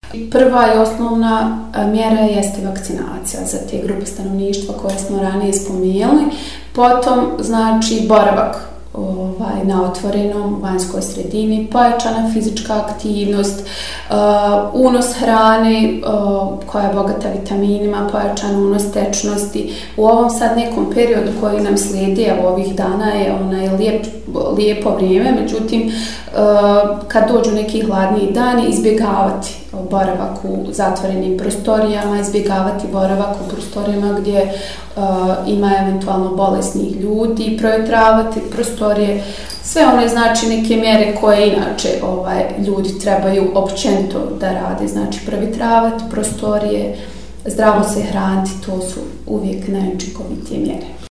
Prva i osnovna mjera jeste vakcinacija za te grupe stanovništva koje smo ranije spomenuli. Potom, znači, boravak na otvorenom, vanjskoj sredini, pojačana fizička aktivnost, unos hrane koja je bogata vitaminima, pojačan unos tečnosti. U ovom sad nekom periodu koji nam slijedi, evo ovih dana je lijepo vrijeme, međutim kad dođu neki hladniji dani, izbjegavati boravak u zatvorenim prostorijama, izbjegavati boravak u prostorijama gdje ima eventualno bolesnih ljudi, provjetravati prostorije, sve one znači neke mjere koje inače ljudi trebaju općenito da rade, znači provjetravati prostorije, zdravo se hraniti, to su uvijek najučinkovitije mjere.